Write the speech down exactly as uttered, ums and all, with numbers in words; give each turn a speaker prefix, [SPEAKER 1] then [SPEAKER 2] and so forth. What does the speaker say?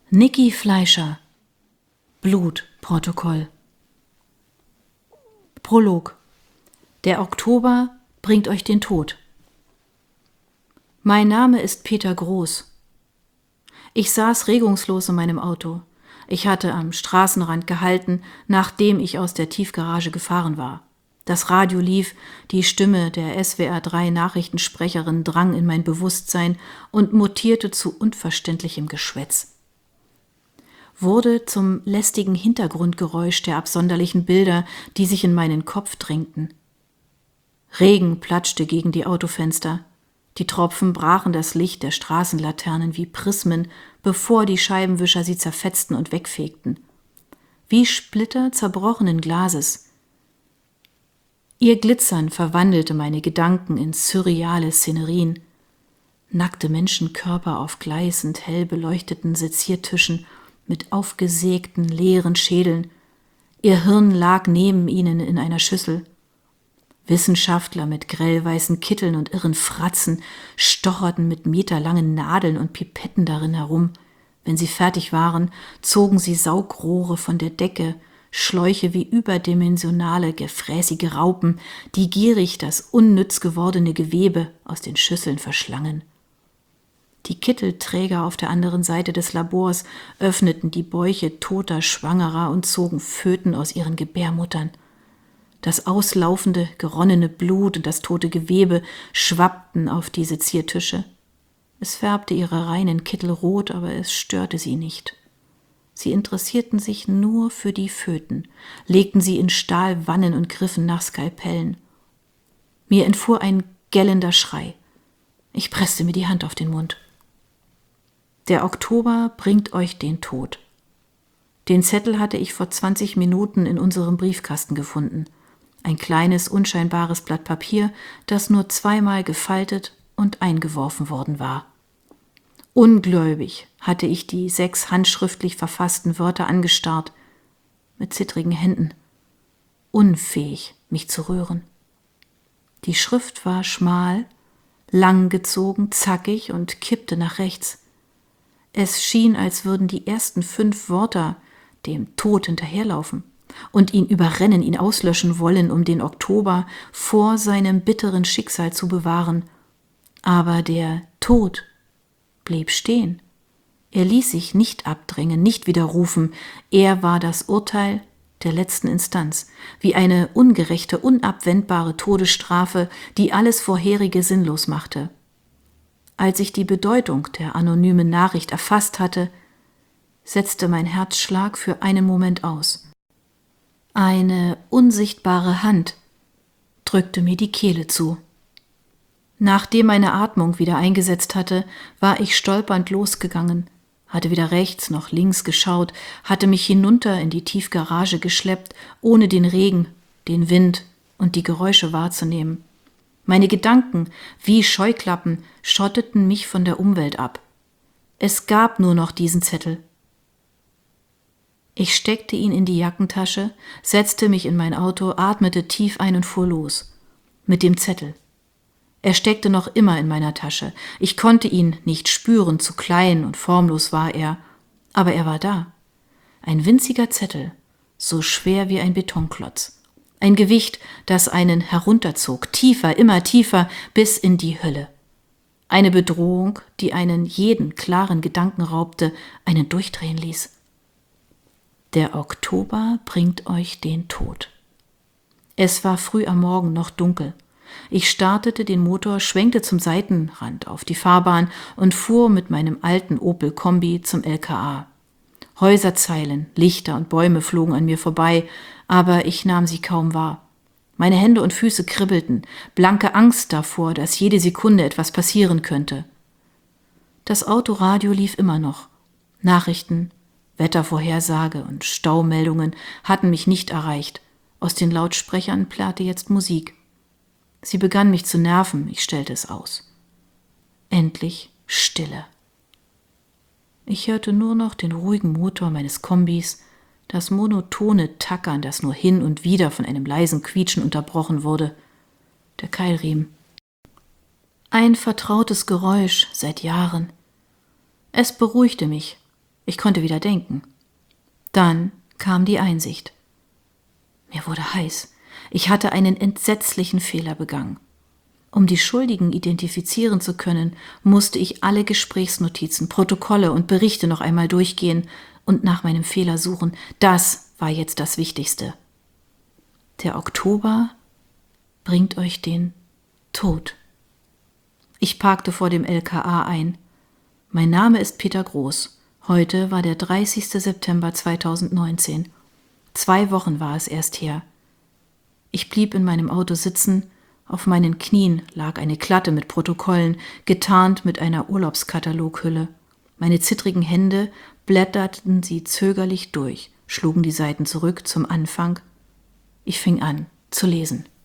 [SPEAKER 1] Niki Fleischer. Blutprotokoll. Prolog. Der Oktober bringt euch den Tod. Mein Name ist Peter Groß. Ich saß regungslos in meinem Auto. Ich hatte am Straßenrand gehalten, nachdem ich aus der Tiefgarage gefahren war. Das Radio lief, die Stimme der S W R drei Nachrichtensprecherin drang in mein Bewusstsein und mutierte zu unverständlichem Geschwätz. Wurde zum lästigen Hintergrundgeräusch der absonderlichen Bilder, die sich in meinen Kopf drängten. Regen platschte gegen die Autofenster. Die Tropfen brachen das Licht der Straßenlaternen wie Prismen, bevor die Scheibenwischer sie zerfetzten und wegfegten. Wie Splitter zerbrochenen Glases. Ihr Glitzern verwandelte meine Gedanken in surreale Szenerien. Nackte Menschenkörper auf gleißend hell beleuchteten Seziertischen mit aufgesägten, leeren Schädeln. Ihr Hirn lag neben ihnen in einer Schüssel. Wissenschaftler mit grellweißen Kitteln und irren Fratzen stocherten mit meterlangen Nadeln und Pipetten darin herum. Wenn sie fertig waren, zogen sie Saugrohre von der Decke, Schläuche wie überdimensionale, gefräßige Raupen, die gierig das unnütz gewordene Gewebe aus den Schüsseln verschlangen. Die Kittelträger auf der anderen Seite des Labors öffneten die Bäuche toter Schwangerer und zogen Föten aus ihren Gebärmuttern. Das auslaufende, geronnene Blut und das tote Gewebe schwappten auf die Seziertische. Es färbte ihre reinen Kittel rot, aber es störte sie nicht. Sie interessierten sich nur für die Föten, legten sie in Stahlwannen und griffen nach Skalpellen. Mir entfuhr ein gellender Schrei. Ich presste mir die Hand auf den Mund. Der Oktober bringt euch den Tod. Den Zettel hatte ich vor zwanzig Minuten in unserem Briefkasten gefunden. Ein kleines, unscheinbares Blatt Papier, das nur zweimal gefaltet und eingeworfen worden war. Ungläubig hatte ich die sechs handschriftlich verfassten Wörter angestarrt, mit zittrigen Händen, unfähig, mich zu rühren. Die Schrift war schmal, langgezogen, zackig und kippte nach rechts. Es schien, als würden die ersten fünf Wörter dem Tod hinterherlaufen und ihn überrennen, ihn auslöschen wollen, um den Oktober vor seinem bitteren Schicksal zu bewahren. Aber der Tod blieb stehen. Er ließ sich nicht abdrängen, nicht widerrufen. Er war das Urteil der letzten Instanz, wie eine ungerechte, unabwendbare Todesstrafe, die alles Vorherige sinnlos machte. Als ich die Bedeutung der anonymen Nachricht erfasst hatte, setzte mein Herzschlag für einen Moment aus. Eine unsichtbare Hand drückte mir die Kehle zu. Nachdem meine Atmung wieder eingesetzt hatte, war ich stolpernd losgegangen, hatte weder rechts noch links geschaut, hatte mich hinunter in die Tiefgarage geschleppt, ohne den Regen, den Wind und die Geräusche wahrzunehmen. Meine Gedanken, wie Scheuklappen, schotteten mich von der Umwelt ab. Es gab nur noch diesen Zettel. Ich steckte ihn in die Jackentasche, setzte mich in mein Auto, atmete tief ein und fuhr los. Mit dem Zettel. Er steckte noch immer in meiner Tasche. Ich konnte ihn nicht spüren, zu klein und formlos war er. Aber er war da. Ein winziger Zettel, so schwer wie ein Betonklotz. Ein Gewicht, das einen herunterzog, tiefer, immer tiefer, bis in die Hölle. Eine Bedrohung, die einen jeden klaren Gedanken raubte, einen durchdrehen ließ. Der Oktober bringt euch den Tod. Es war früh am Morgen noch dunkel. Ich startete den Motor, schwenkte zum Seitenrand auf die Fahrbahn und fuhr mit meinem alten Opel Kombi zum L K A. Häuserzeilen, Lichter und Bäume flogen an mir vorbei, aber ich nahm sie kaum wahr. Meine Hände und Füße kribbelten, blanke Angst davor, dass jede Sekunde etwas passieren könnte. Das Autoradio lief immer noch. Nachrichten, Wettervorhersage und Staumeldungen hatten mich nicht erreicht. Aus den Lautsprechern plärrte jetzt Musik. Sie begann mich zu nerven, ich stellte es aus. Endlich Stille. Ich hörte nur noch den ruhigen Motor meines Kombis, das monotone Tackern, das nur hin und wieder von einem leisen Quietschen unterbrochen wurde. Der Keilriemen. Ein vertrautes Geräusch seit Jahren. Es beruhigte mich. Ich konnte wieder denken. Dann kam die Einsicht. Mir wurde heiß. Ich hatte einen entsetzlichen Fehler begangen. Um die Schuldigen identifizieren zu können, musste ich alle Gesprächsnotizen, Protokolle und Berichte noch einmal durchgehen und nach meinem Fehler suchen. Das war jetzt das Wichtigste. Der Oktober bringt euch den Tod. Ich parkte vor dem L K A ein. Mein Name ist Peter Groß. Heute war der dreißigster September zweitausendneunzehn. Zwei Wochen war es erst her. Ich blieb in meinem Auto sitzen. Auf meinen Knien lag eine Klatte mit Protokollen, getarnt mit einer Urlaubskataloghülle. Meine zittrigen Hände blätterten sie zögerlich durch, schlugen die Seiten zurück zum Anfang. Ich fing an zu lesen.